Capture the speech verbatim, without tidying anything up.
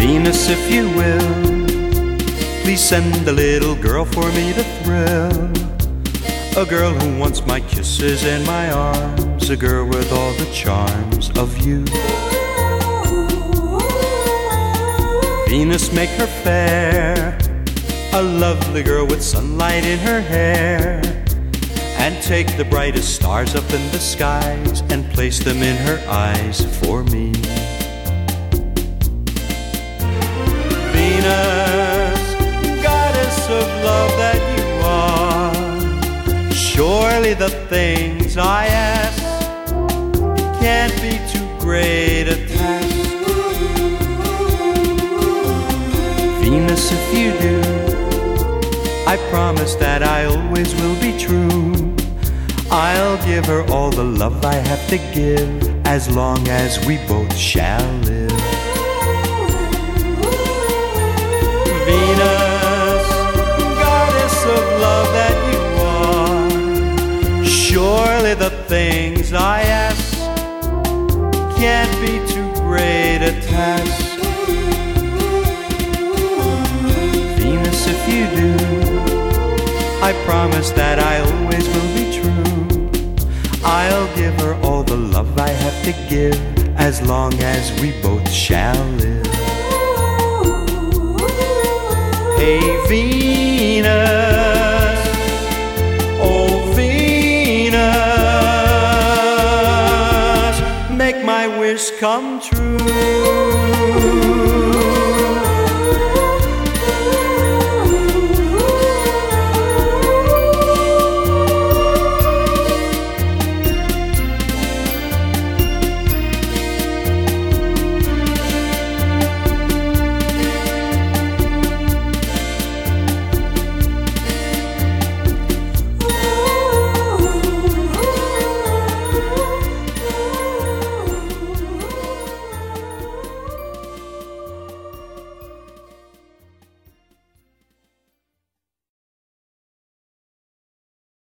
Venus, if you will, please send a little girl for me to thrill. A girl who wants my kisses and my arms, a girl with all the charms of you. Venus, make her fair, a lovely girl with sunlight in her hair, and take the brightest stars up in the skies and place them in her eyes for me. Venus, goddess of love that you are, surely the things I ask can't be too great a task. Venus, if you do, I promise that I always will be true. I'll give her all the love I have to give, as long as we both shall live. Venus, goddess of love that you are, surely the things I ask can't be too great a task. Venus, if you do, I promise that I always will be true. I'll give her all the love I have to give, as long as we both shall live. Hey Venus, oh Venus, make my wish come true.